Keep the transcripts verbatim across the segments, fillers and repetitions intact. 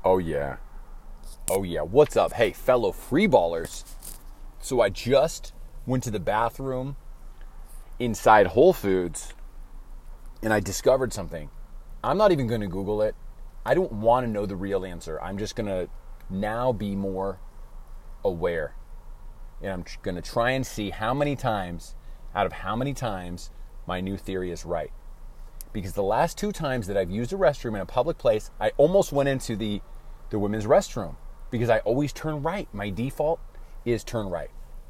Oh, yeah. Oh, yeah. What's up? Hey, fellow free ballers. So I just went to the bathroom inside Whole Foods and I discovered something. I'm not even going to Google it. I don't want to know the real answer. I'm just going to now be more aware. And I'm going to try and see how many times, out of how many times, my new theory is right. Because the last two times that I've used a restroom in a public place, I almost went into the, the women's restroom. Because I always turn right. My default is turn right.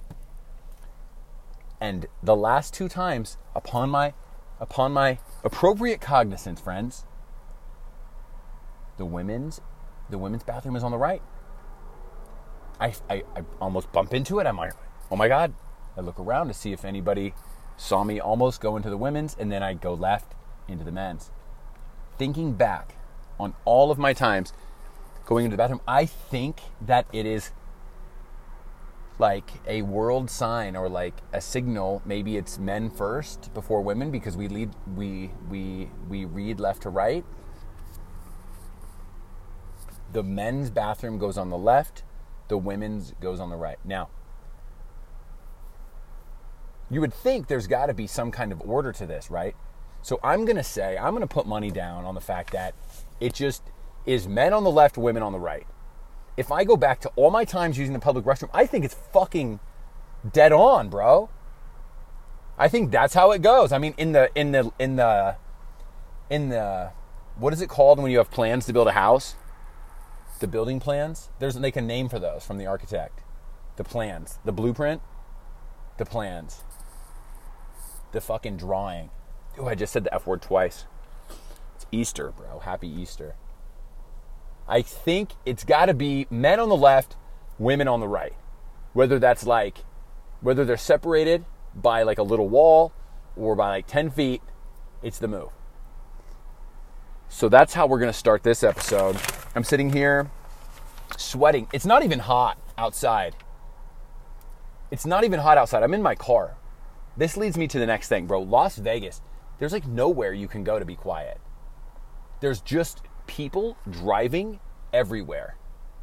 And the last two times, upon my upon my appropriate cognizance, friends, the women's the women's bathroom is on the right. I, I, I almost bump into it. I'm like, oh my God. I look around to see if anybody saw me almost go into the women's, and then I go left into the men's. Thinking back on all of my times going into the bathroom, I think that it is like a world sign or like a signal. Maybe it's men first before women because we lead we we we read left to right. The men's bathroom goes on the left, the women's goes on the right. Now, you would think there's got to be some kind of order to this, right? So I'm going to say, I'm going to put money down on the fact that it just is men on the left, women on the right. If I go back to all my times using the public restroom, I think it's fucking dead on, bro. I think that's how it goes. I mean, in the, in the, in the, in the, what is it called when you have plans to build a house? The building plans? There's like a name for those from the architect. The plans. The blueprint? The plans. The fucking drawing. Oh, I just said the F word twice. It's Easter, bro. Happy Easter. I think it's got to be men on the left, women on the right. Whether that's like, whether they're separated by like a little wall or by like ten feet, it's the move. So that's how we're going to start this episode. I'm sitting here sweating. It's not even hot outside. It's not even hot outside. I'm in my car. This leads me to the next thing, bro. Las Vegas, there's like nowhere you can go to be quiet. There's just people driving everywhere.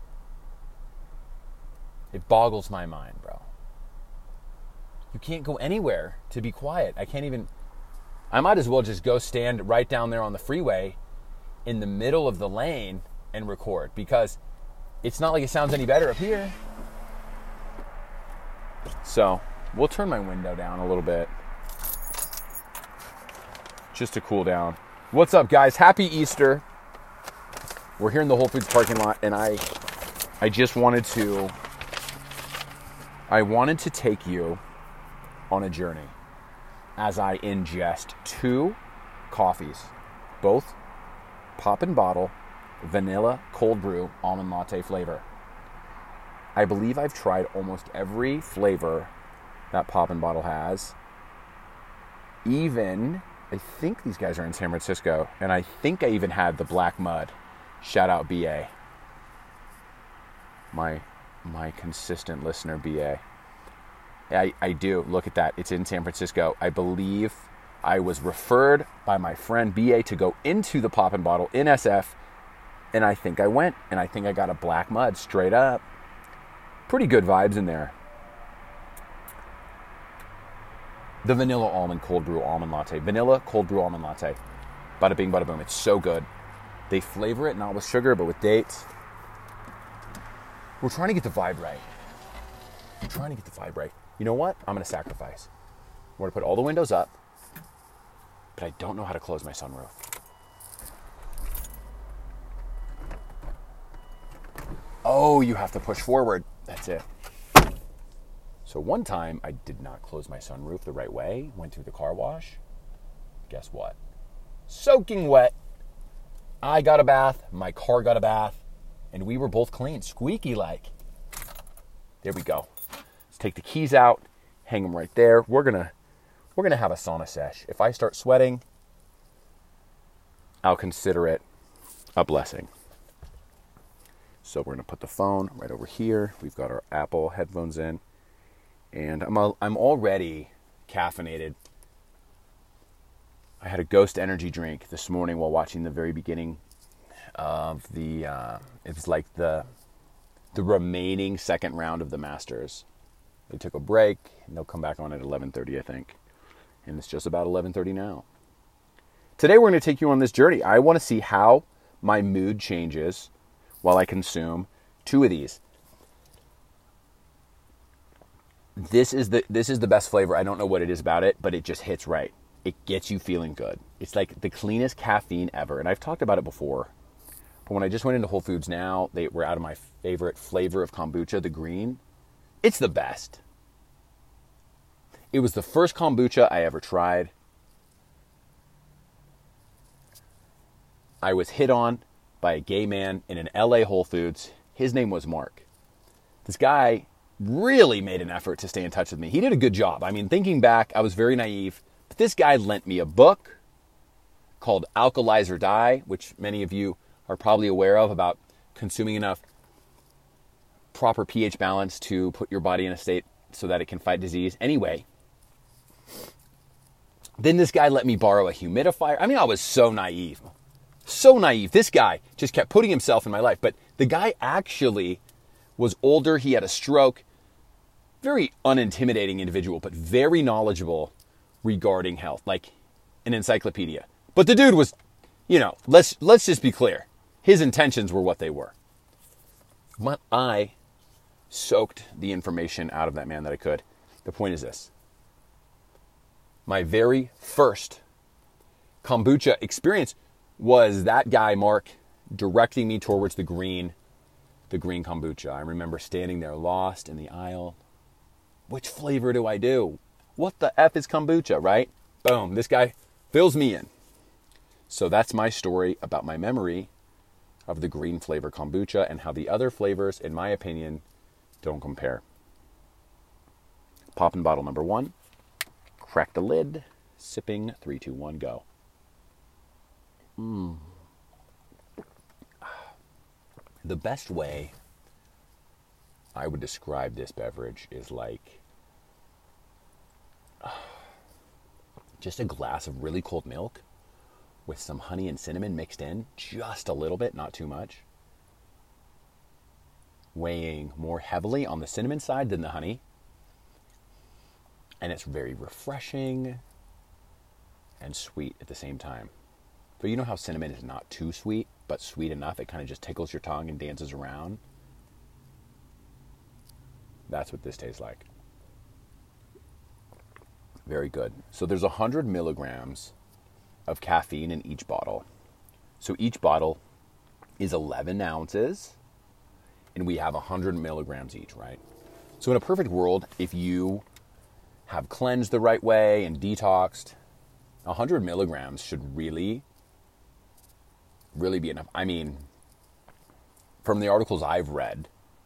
It boggles my mind, bro. You can't go anywhere to be quiet. I can't even... I might as well just go stand right down there on the freeway in the middle of the lane and record, because it's not like it sounds any better up here. So, we'll turn my window down a little bit just to cool down. What's up, guys? Happy Easter. We're here in the Whole Foods parking lot, and I I just wanted to I wanted to take you on a journey as I ingest two coffees, both Poppin' Bottle vanilla cold brew almond latte flavor. I believe I've tried almost every flavor that Poppin' Bottle has. Even, I think these guys are in San Francisco, and I think I even had the Black Mud. Shout out B A. My my consistent listener, B A. I, I do. Look at that. It's in San Francisco. I believe I was referred by my friend B A to go into the Poppin' Bottle in S F, and I think I went, and I think I got a Black Mud straight up. Pretty good vibes in there. The vanilla almond cold brew almond latte. Vanilla cold brew almond latte. Bada bing, bada boom. It's so good. They flavor it not with sugar, but with dates. We're trying to get the vibe right. I'm trying to get the vibe right. You know what? I'm going to sacrifice. I'm going to put all the windows up, but I don't know how to close my sunroof. Oh, you have to push forward. That's it. So one time I did not close my sunroof the right way, went through the car wash. Guess what? Soaking wet. I got a bath, my car got a bath, and we were both clean, squeaky like. There we go. Let's take the keys out, hang them right there. We're gonna we're gonna have a sauna sesh. If I start sweating, I'll consider it a blessing. So we're gonna put the phone right over here. We've got our Apple headphones in, and I'm a, I'm already caffeinated. I had a Ghost energy drink this morning while watching the very beginning of the, uh, it was like the, the remaining second round of the Masters. They took a break, and they'll come back on at eleven thirty, I think. And it's just about eleven thirty now. Today we're going to take you on this journey. I want to see how my mood changes while I consume two of these. This is the this is the best flavor. I don't know what it is about it, but it just hits right. It gets you feeling good. It's like the cleanest caffeine ever. And I've talked about it before. But when I just went into Whole Foods now, they were out of my favorite flavor of kombucha, the green. It's the best. It was the first kombucha I ever tried. I was hit on by a gay man in an L A Whole Foods. His name was Mark. This guy really made an effort to stay in touch with me. He did a good job. I mean, thinking back, I was very naive. But this guy lent me a book called Alkalize or Die, which many of you are probably aware of, about consuming enough proper pH balance to put your body in a state so that it can fight disease. Anyway, then this guy let me borrow a humidifier. I mean, I was so naive. So naive. This guy just kept putting himself in my life. But the guy actually was older. He had a stroke. Very unintimidating individual, but very knowledgeable regarding health. Like an encyclopedia. But the dude was, you know, let's let's just be clear. His intentions were what they were. But I soaked the information out of that man that I could. The point is this. My very first kombucha experience was that guy, Mark, directing me towards the green, the green kombucha. I remember standing there lost in the aisle. Which flavor do I do? What the F is kombucha, right? Boom, this guy fills me in. So that's my story about my memory of the green flavor kombucha and how the other flavors, in my opinion, don't compare. Popping bottle number one. Crack the lid. Sipping. Three, two, one, go. Mm. The best way I would describe this beverage is like uh, just a glass of really cold milk with some honey and cinnamon mixed in, just a little bit, not too much. Weighing more heavily on the cinnamon side than the honey. And it's very refreshing and sweet at the same time. But you know how cinnamon is not too sweet, but sweet enough it kind of just tickles your tongue and dances around? That's what this tastes like. Very good. So there's one hundred milligrams of caffeine in each bottle. So each bottle is eleven ounces, and we have one hundred milligrams each, right? So in a perfect world, if you have cleansed the right way and detoxed, one hundred milligrams should really, really be enough. I mean, from the articles I've read,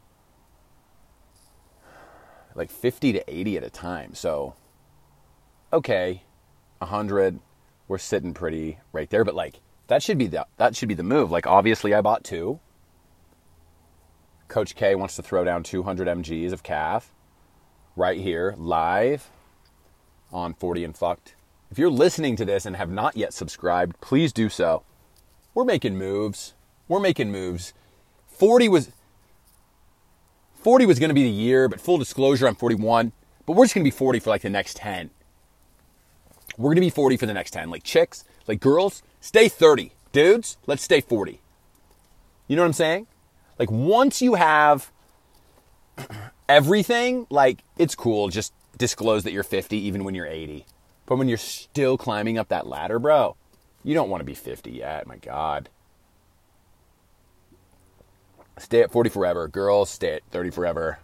like fifty to eighty at a time. So, okay, one hundred, we're sitting pretty right there. But like, that should be the, that should be the move. Like, obviously I bought two. Coach K wants to throw down two hundred milligrams of calf right here, live on forty and Fucked. If you're listening to this and have not yet subscribed, please do so. We're making moves. We're making moves. forty was forty was going to be the year, but full disclosure, I'm forty-one. But we're just going to be forty for like the next ten. We're going to be forty for the next ten. Like chicks, like girls, stay thirty. Dudes, let's stay forty. You know what I'm saying? Like once you have everything, like it's cool. Just disclose that you're fifty even when you're eighty. But when you're still climbing up that ladder, bro, you don't want to be fifty yet. My God. Stay at forty forever. Girls, stay at thirty forever.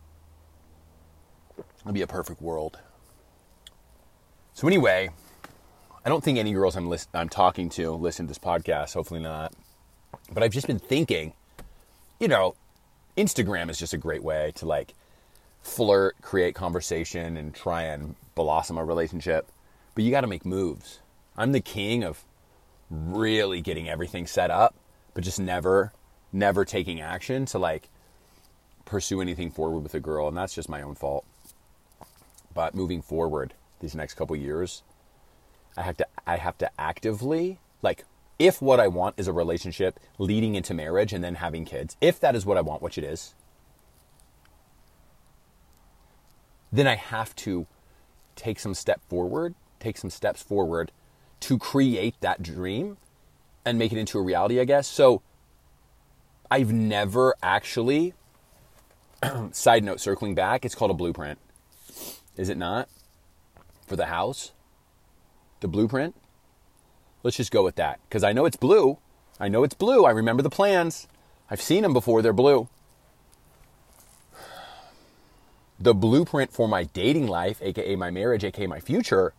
It'll be a perfect world. So anyway, I don't think any girls I'm list- I'm talking to listen to this podcast. Hopefully not. But I've just been thinking, you know, Instagram is just a great way to like flirt, create conversation, and try and blossom a relationship. But you got to make moves. I'm the king of really getting everything set up, but just never, never taking action to like pursue anything forward with a girl. And that's just my own fault. But moving forward these next couple years, I have to, I have to actively, like if what I want is a relationship leading into marriage and then having kids, if that is what I want, which it is, then I have to take some step forward, take some steps forward to create that dream and make it into a reality, I guess. So I've never actually, side note, circling back, it's called a blueprint. Is it not? For the house? The blueprint? Let's just go with that. Because I know it's blue. I know it's blue. I remember the plans. I've seen them before. They're blue. The blueprint for my dating life, aka my marriage, aka my future,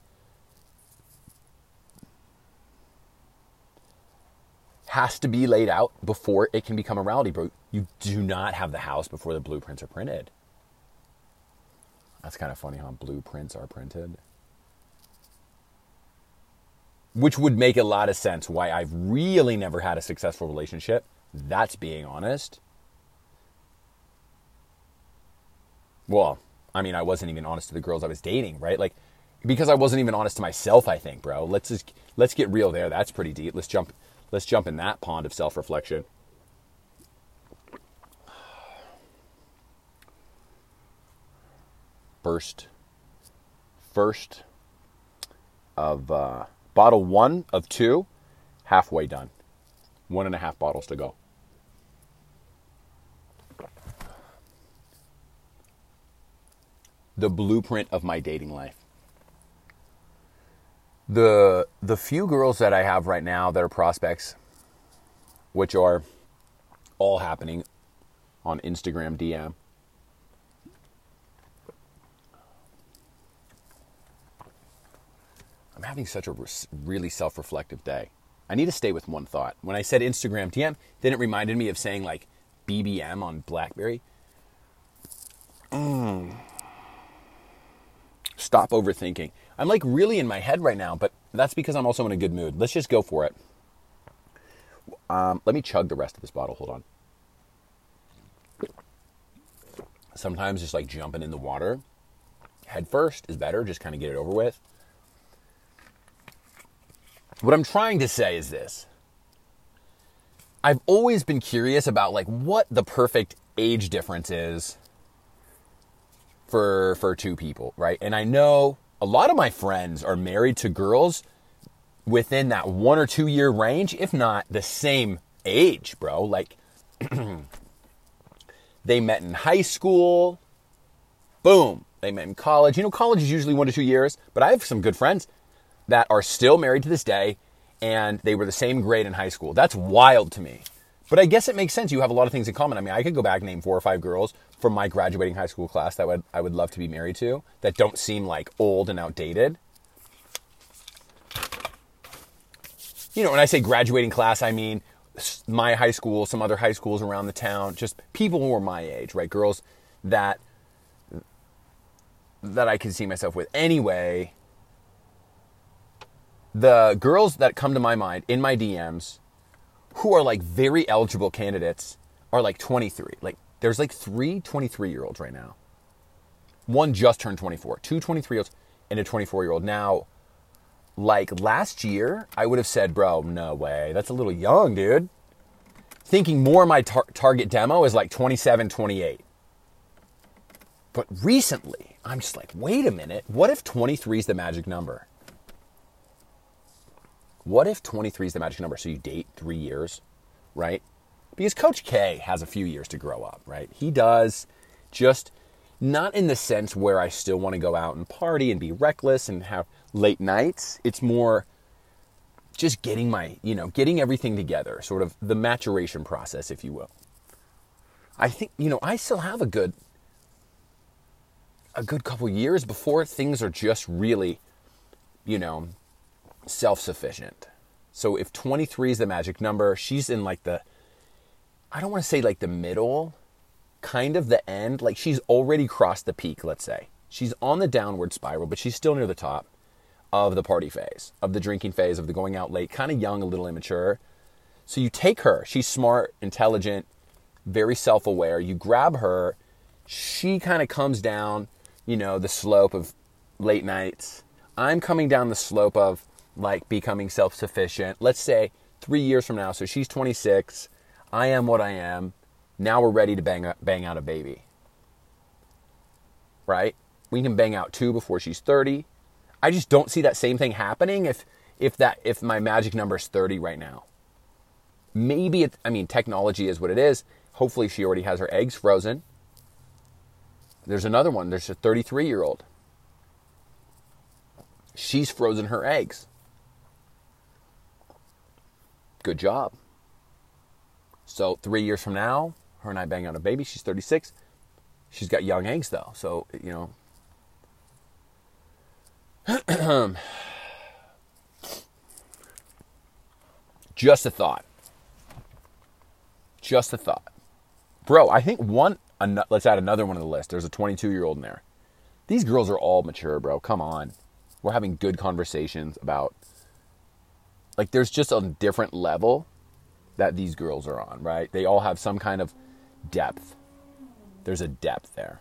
has to be laid out before it can become a reality, bro. You do not have the house before the blueprints are printed. That's kind of funny, huh? Blueprints are printed. Which would make a lot of sense why I've really never had a successful relationship. That's being honest. Well, I mean, I wasn't even honest to the girls I was dating, right? Like, because I wasn't even honest to myself, I think, bro. Let's just, let's get real there. That's pretty deep. Let's jump, let's jump in that pond of self-reflection. First, first of, uh, bottle one of two, halfway done. One and a half bottles to go. The blueprint of my dating life. The the few girls that I have right now that are prospects, which are all happening on Instagram D M. I'm having such a really self-reflective day. I need to stay with one thought. When I said Instagram D M, then it reminded me of saying like B B M on BlackBerry. Mm. Stop overthinking. I'm like really in my head right now, but that's because I'm also in a good mood. Let's just go for it. Um, let me chug the rest of this bottle. Hold on. Sometimes just like jumping in the water head first is better. Just kind of get it over with. What I'm trying to say is this. I've always been curious about like what the perfect age difference is for for two people, right? And I know a lot of my friends are married to girls within that one or two year range, if not the same age, bro. Like, they met in high school, boom, they met in college. You know, college is usually one to two years, but I have some good friends that are still married to this day, and they were the same grade in high school. That's wild to me. But I guess it makes sense. You have a lot of things in common. I mean, I could go back and name four or five girls from my graduating high school class that would I would love to be married to that don't seem like old and outdated. You know, when I say graduating class, I mean my high school, some other high schools around the town, just people who are my age, right? Girls that that I can see myself with. Anyway, the girls that come to my mind in my D Ms who are like very eligible candidates are like twenty-three. Like there's like three twenty-three-year-olds right now. One just turned twenty-four. Two twenty-three-year-olds and a twenty-four-year-old. Now, like last year, I would have said, bro, no way. That's a little young, dude. Thinking more of my tar- target demo is like twenty-seven, twenty-eight. But recently, I'm just like, wait a minute. What if twenty-three is the magic number? What if twenty-three is the magic number? So you date three years, right? Because Coach K has a few years to grow up, right? He does, just not in the sense where I still want to go out and party and be reckless and have late nights. It's more just getting my, you know, getting everything together, sort of the maturation process, if you will. I think, you know, I still have a good, a good couple years before things are just really, you know, self-sufficient. So if twenty-three is the magic number, she's in like the, I don't want to say like the middle, kind of the end. Like she's already crossed the peak, let's say. She's on the downward spiral, but she's still near the top of the party phase, of the drinking phase, of the going out late, kind of young, a little immature. So you take her, she's smart, intelligent, very self-aware. You grab her, she kind of comes down, you know, the slope of late nights. I'm coming down the slope of like becoming self-sufficient. Let's say three years from now, so she's twenty-six, I am what I am, now we're ready to bang, bang out a baby. Right? We can bang out two before she's thirty. I just don't see that same thing happening if if that if my magic number is thirty right now. Maybe, it, I mean, technology is what it is. Hopefully she already has her eggs frozen. There's another one. There's a thirty-three-year-old. She's frozen her eggs. Good job. So three years from now, her and I bang out a baby. She's thirty-six. She's got young eggs, though. So, you know. Just a thought. Just a thought. Bro, I think one, an- let's add another one to the list. There's a twenty-two-year-old in there. These girls are all mature, bro. Come on. We're having good conversations about, like, there's just a different level that these girls are on, right? They all have some kind of depth. There's a depth there.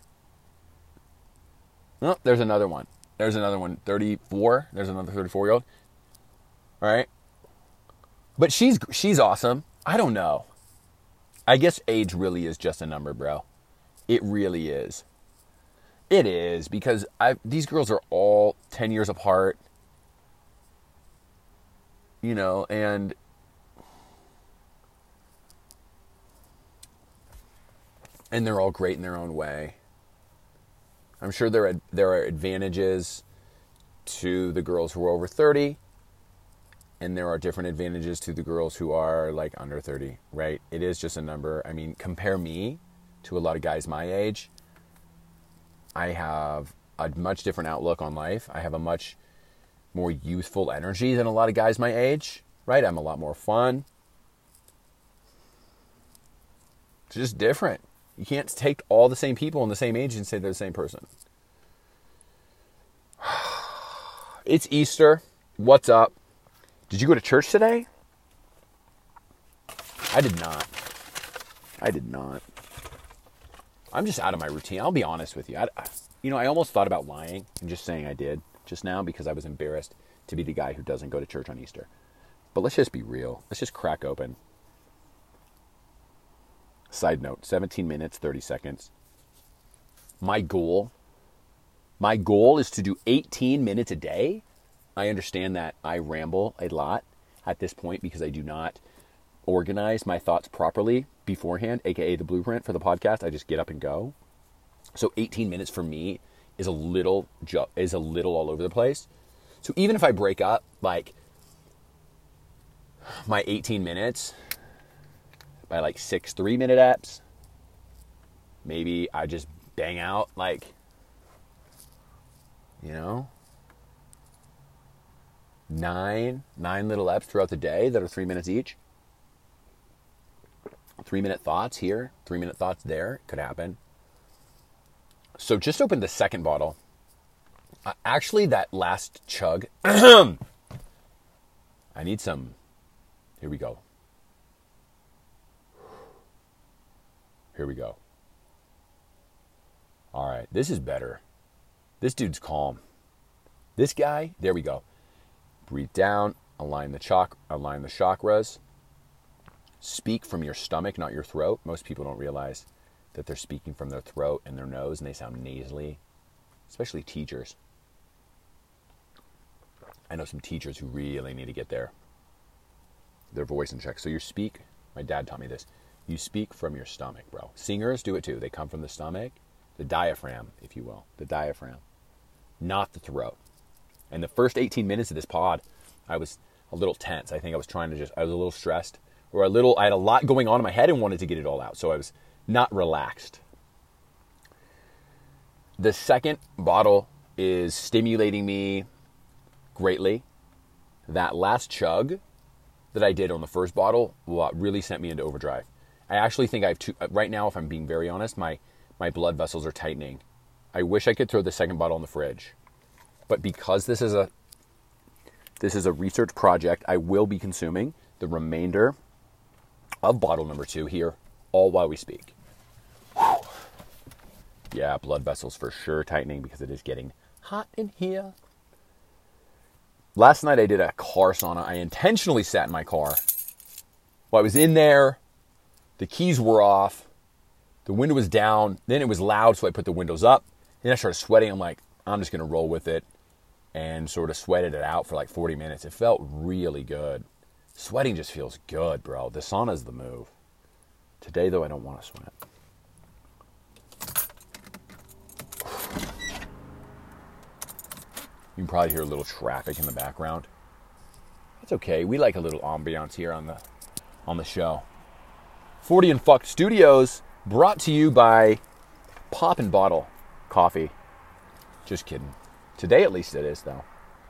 Oh, there's another one. There's another one. thirty-four. There's another thirty-four-year-old. All right. But she's she's awesome. I don't know. I guess age really is just a number, bro. It really is. It is, because I these girls are all ten years apart. You know, and and they're all great in their own way. I'm sure there are, there are advantages to the girls who are over thirty, and there are different advantages to the girls who are like under thirty, right? It is just a number. I mean, compare me to a lot of guys my age. I have a much different outlook on life. I have a much more youthful energy than a lot of guys my age, right? I'm a lot more fun. It's just different. You can't take all the same people in the same age and say they're the same person. It's Easter. What's up? Did you go to church today? I did not. I did not. I'm just out of my routine. I'll be honest with you. I, you know, I almost thought about lying and just saying I did just now because I was embarrassed to be the guy who doesn't go to church on Easter. But let's just be real. Let's just crack open. Side note, seventeen minutes, thirty seconds. My goal, my goal is to do eighteen minutes a day. I understand that I ramble a lot at this point because I do not organize my thoughts properly beforehand, aka the blueprint for the podcast. I just get up and go. So eighteen minutes for me is a little ju- is a little all over the place. So even if I break up like my eighteen minutes by like six three-minute eps, maybe I just bang out like, you know, nine, nine little eps throughout the day that are three minutes each. Three-minute thoughts here, three-minute thoughts there. Could happen. So just opened the second bottle. Uh, actually, that last chug. I need some. Here we go. Here we go. All right, this is better. This dude's calm. This guy, there we go. Breathe down, align the chak- align the chakras. Speak from your stomach, not your throat. Most people don't realize that they're speaking from their throat and their nose, and they sound nasally, especially teachers. I know some teachers who really need to get their, their voice in check. So you speak, my dad taught me this, you speak from your stomach, bro. Singers do it too. They come from the stomach, the diaphragm, if you will, the diaphragm, not the throat. And the first eighteen minutes of this pod, I was a little tense. I think I was trying to just, I was a little stressed, or a little, I had a lot going on in my head and wanted to get it all out. So I was not relaxed. The second bottle is stimulating me greatly. That last chug that I did on the first bottle really sent me into overdrive. I actually think I have two, right now, if I'm being very honest, my, my blood vessels are tightening. I wish I could throw the second bottle in the fridge. But because this is a, this is a research project, I will be consuming the remainder of bottle number two here, all while we speak. Whew. Yeah, blood vessels for sure tightening because it is getting hot in here. Last night I did a car sauna. I intentionally sat in my car. Well, I was in there. The keys were off. The window was down. Then it was loud, so I put the windows up. Then I started sweating. I'm like, I'm just going to roll with it. And sort of sweated it out for like forty minutes. It felt really good. Sweating just feels good, bro. The sauna's the move. Today, though, I don't want to sweat. You can probably hear a little traffic in the background. That's okay. We like a little ambiance here on the on the show. forty and Fucked Studios, brought to you by Pop and Bottle Coffee. Just kidding. Today, at least, it is, though.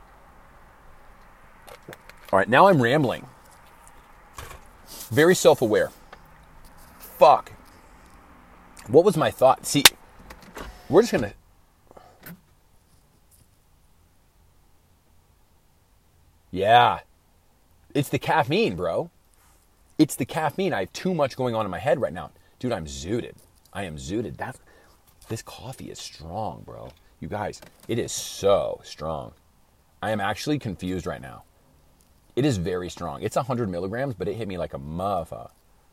All right, now I'm rambling. Very self-aware. Fuck. What was my thought? See, we're just going to... Yeah. It's the caffeine, bro. It's the caffeine. I have too much going on in my head right now. Dude, I'm zooted. I am zooted. That's, this coffee is strong, bro. You guys, it is so strong. I am actually confused right now. It is very strong. It's one hundred milligrams, but it hit me like a motherfucker.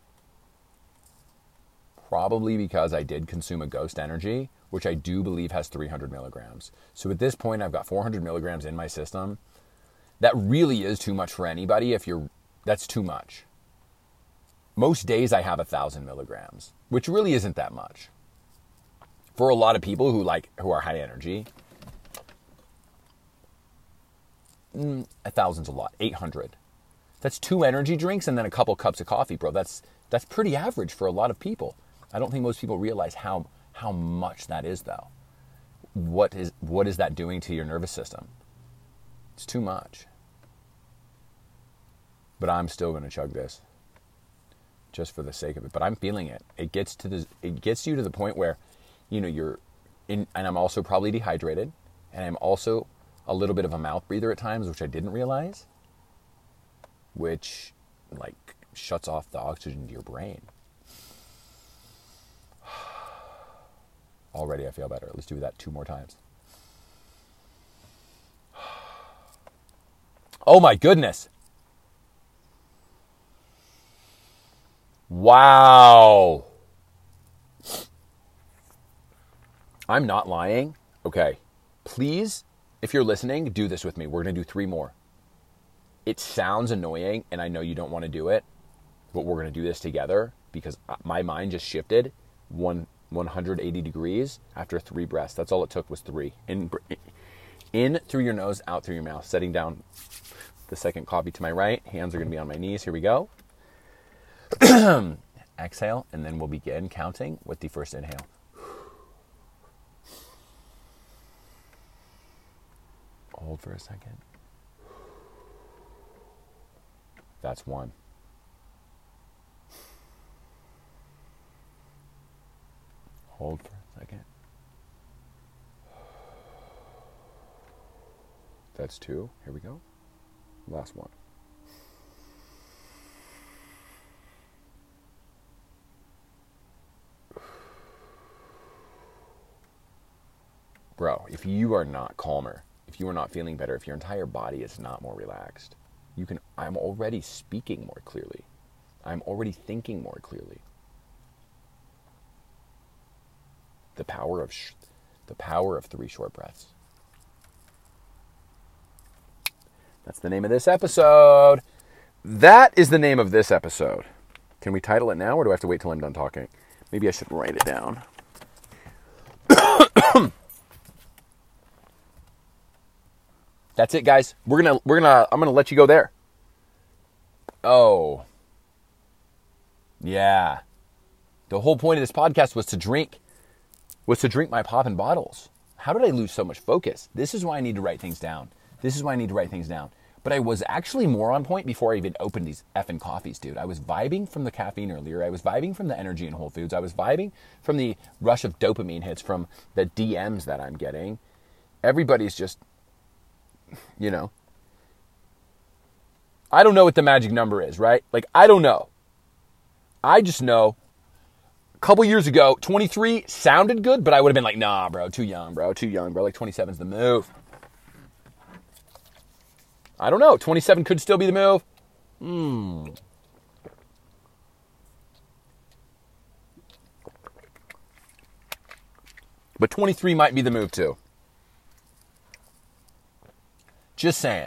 Probably because I did consume a Ghost Energy, which I do believe has three hundred milligrams. So at this point, I've got four hundred milligrams in my system. That really is too much for anybody. If you're, that's too much. Most days I have one thousand milligrams, which really isn't that much. For a lot of people who like who are high energy, mm, a thousand's a lot. eight hundred. That's two energy drinks and then a couple cups of coffee, bro. That's that's pretty average for a lot of people. I don't think most people realize how how much that is, though. What is what is that doing to your nervous system? It's too much. But I'm still going to chug this, just for the sake of it. But I'm feeling it. It gets to the it gets you to the point where, you know, you're in, and I'm also probably dehydrated, and I'm also a little bit of a mouth breather at times, which I didn't realize, which like shuts off the oxygen to your brain. Already I feel better. Let's do that two more times. Oh my goodness. Wow. I'm not lying. Okay. Please, if you're listening, do this with me. We're going to do three more. It sounds annoying, and I know you don't want to do it, but we're going to do this together because my mind just shifted one, one hundred eighty degrees after three breaths. That's all it took was three. In, in through your nose, out through your mouth. Setting down the second coffee to my right. Hands are going to be on my knees. Here we go. Exhale, and then we'll begin counting with the first inhale. Hold for a second. That's one. Hold for a second. That's two. Here we go. Last one. Bro, if you are not calmer, if you are not feeling better, if your entire body is not more relaxed, you can, I'm already speaking more clearly. I'm already thinking more clearly. The power of, sh- the power of three short breaths. That's the name of this episode. That is the name of this episode. Can we title it now, or do I have to wait till I'm done talking? Maybe I should write it down. That's it, guys. We're gonna, we're gonna, I'm gonna let you go there. Oh, yeah. The whole point of this podcast was to drink, was to drink my poppin' bottles. How did I lose so much focus? This is why I need to write things down. This is why I need to write things down. But I was actually more on point before I even opened these effing coffees, dude. I was vibing from the caffeine earlier. I was vibing from the energy in Whole Foods. I was vibing from the rush of dopamine hits from the D Ms that I'm getting. Everybody's just, you know, I don't know what the magic number is, right? Like, I don't know. I just know a couple years ago, twenty-three sounded good, but I would have been like, nah, bro, too young, bro, too young, bro. Like, twenty-seven's the move. I don't know. twenty-seven could still be the move. Hmm. But twenty-three might be the move too. Just saying.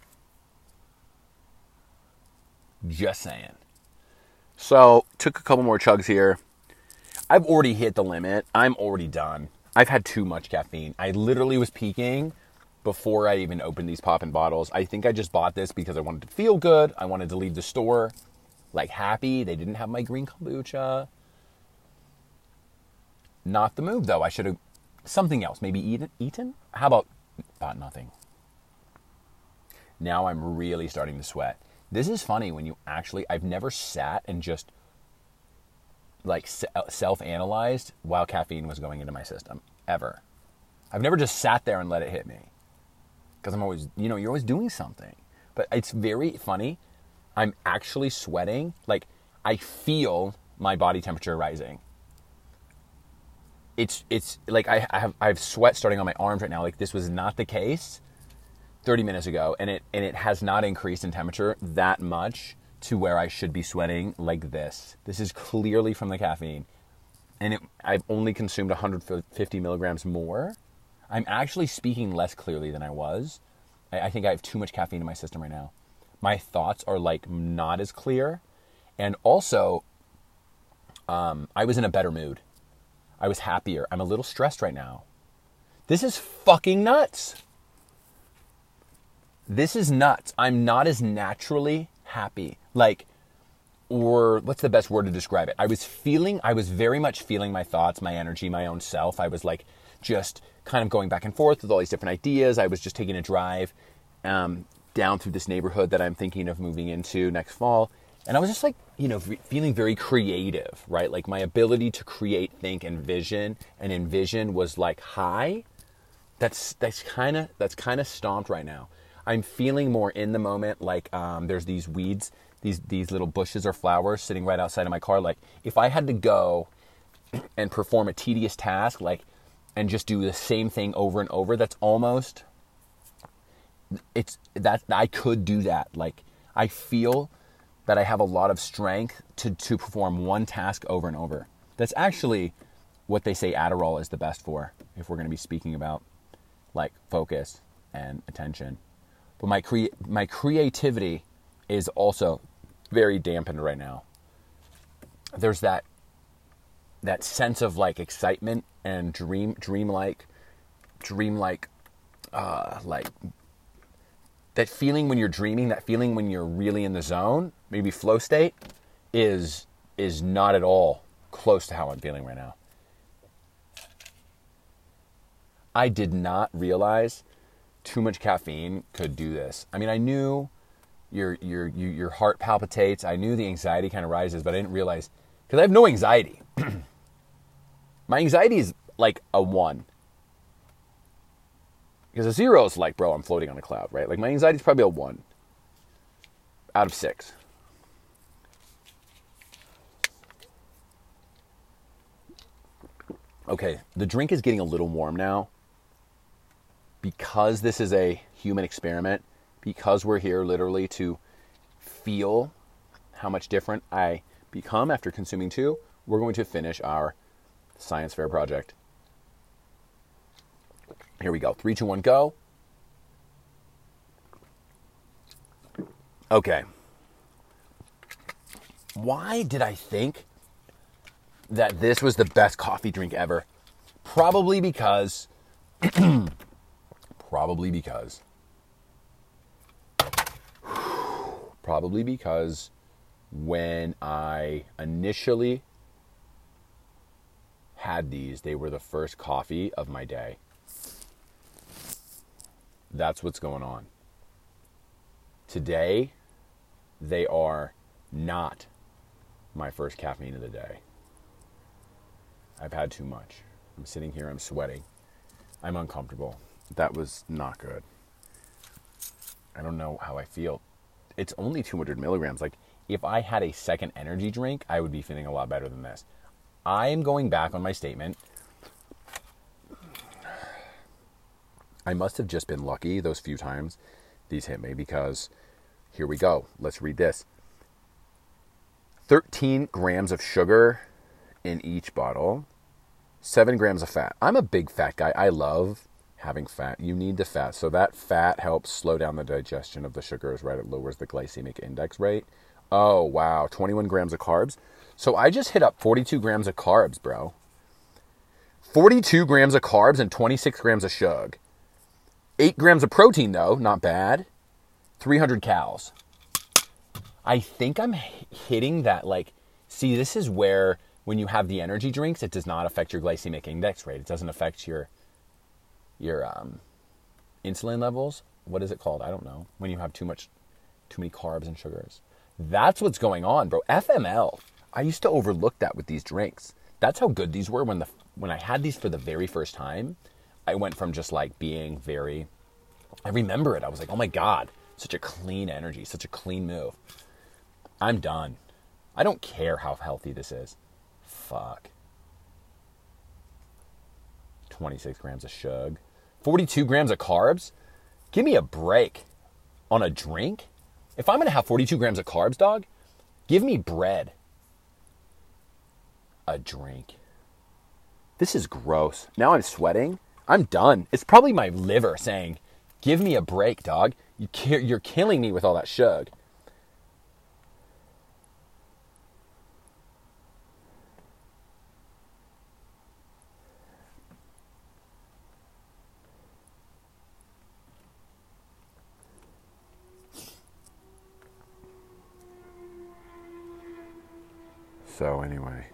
Just saying. So, took a couple more chugs here. I've already hit the limit. I'm already done. I've had too much caffeine. I literally was peaking before I even opened these poppin' bottles. I think I just bought this because I wanted to feel good. I wanted to leave the store, like, happy. They didn't have my green kombucha. Not the move, though. I should have... Something else. Maybe eaten? Eaten? How about... About nothing. Now I'm really starting to sweat. This is funny when you actually... I've never sat and just... like self-analyzed while caffeine was going into my system, ever. I've never just sat there and let it hit me. Because I'm always, you know, you're always doing something. But it's very funny. I'm actually sweating. Like, I feel my body temperature rising. It's, it's like I, I have, I have sweat starting on my arms right now. Like, this was not the case thirty minutes ago. And it, and it has not increased in temperature that much to where I should be sweating like this. This is clearly from the caffeine. And it, I've only consumed one hundred fifty milligrams more. I'm actually speaking less clearly than I was. I, I think I have too much caffeine in my system right now. My thoughts are like not as clear. And also, um, I was in a better mood. I was happier. I'm a little stressed right now. This is fucking nuts. This is nuts. I'm not as naturally happy. Like, or what's the best word to describe it? I was feeling, I was very much feeling my thoughts, my energy, my own self. I was like just kind of going back and forth with all these different ideas. I was just taking a drive um, down through this neighborhood that I'm thinking of moving into next fall. And I was just like, you know, feeling very creative, right? Like my ability to create, think, and vision and envision was like high. That's, that's kind of, that's kind of stomped right now. I'm feeling more in the moment. Like um, there's these weeds, these these little bushes or flowers sitting right outside of my car. Like if I had to go and perform a tedious task, like, and just do the same thing over and over, that's almost, it's that I could do that. Like I feel that I have a lot of strength to, to perform one task over and over. That's actually what they say Adderall is the best for, if we're going to be speaking about like focus and attention. But my cre- my creativity is also very dampened right now. There's that that sense of like excitement and dream dreamlike dreamlike uh like that feeling when you're dreaming, that feeling when you're really in the zone, maybe flow state, is is not at all close to how I'm feeling right now. I did not realize too much caffeine could do this. I mean, I knew your your your, your heart palpitates. I knew the anxiety kind of rises, but I didn't realize, because I have no anxiety. My anxiety is like a one. Because a zero is like, bro, I'm floating on a cloud, right? Like my anxiety is probably a one out of six. Okay, the drink is getting a little warm now. Because this is a human experiment, because we're here literally to feel how much different I become after consuming two, we're going to finish our science fair project. Here we go. Three, two, one, go. Okay. Why did I think that this was the best coffee drink ever? Probably because... Probably because, probably because when I initially had these, they were the first coffee of my day. That's what's going on. Today, they are not my first caffeine of the day. I've had too much. I'm sitting here, I'm sweating. I'm uncomfortable. That was not good. I don't know how I feel. It's only two hundred milligrams. Like, if I had a second energy drink, I would be feeling a lot better than this. I am going back on my statement. I must have just been lucky those few times. these hit me because here we go. Let's read this. thirteen grams of sugar in each bottle, seven grams of fat. I'm a big fat guy. I love having fat. You need the fat. So that fat helps slow down the digestion of the sugars, right? It lowers the glycemic index rate. Oh, wow. twenty-one grams of carbs. So I just hit up forty-two grams of carbs, bro. forty-two grams of carbs and twenty-six grams of sugar. eight grams of protein, though. Not bad. three hundred calories. I think I'm hitting that, like, see, this is where when you have the energy drinks, it does not affect your glycemic index rate. It doesn't affect your your um, insulin levels. What is it called? I don't know. When you have too much, too many carbs and sugars. That's what's going on, bro. F M L. I used to overlook that with these drinks. That's how good these were when the when I had these for the very first time. I went from just like being very, I remember it. I was like, oh my God, such a clean energy, such a clean move. I'm done. I don't care how healthy this is. Fuck. twenty-six grams of sugar. forty-two grams of carbs? Give me a break. On a drink? If I'm going to have forty-two grams of carbs, dog, give me bread. A drink. This is gross. Now I'm sweating. I'm done. It's probably my liver saying, give me a break, dog. You ki- you're killing me with all that sugar. So anyway.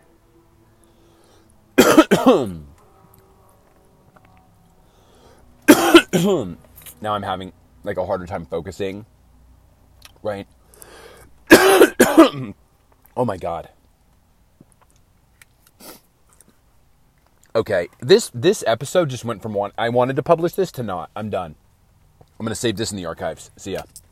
Now I'm having like a harder time focusing. Right? Oh my God. Okay, this this episode just went from one I wanted to publish this to not. I'm done. I'm going to save this in the archives. See ya.